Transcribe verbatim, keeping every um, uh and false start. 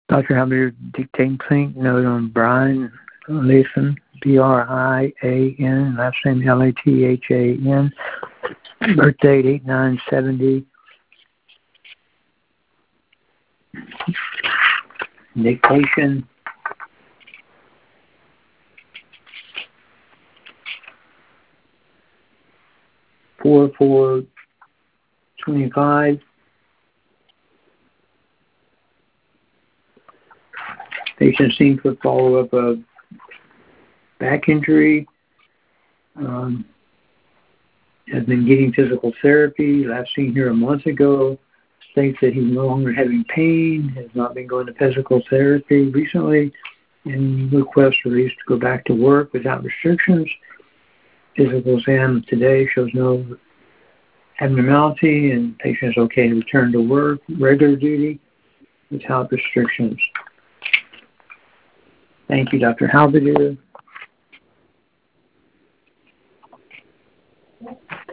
Doctor Halbert dictating clinic note on Brian Lathan, B R I A N, last name L A T H A N, birth date eight nine seventy. Dictation. four four twenty-five. Patient seen for follow-up of back injury. Um, has been getting physical therapy. Last seen here a month ago. States that he's no longer having pain. Has not been going to physical therapy recently. And requests released to go back to work without restrictions. Physical exam today shows no abnormality, and patient is okay to return to work, regular duty, without restrictions. Thank you, Doctor Halbert.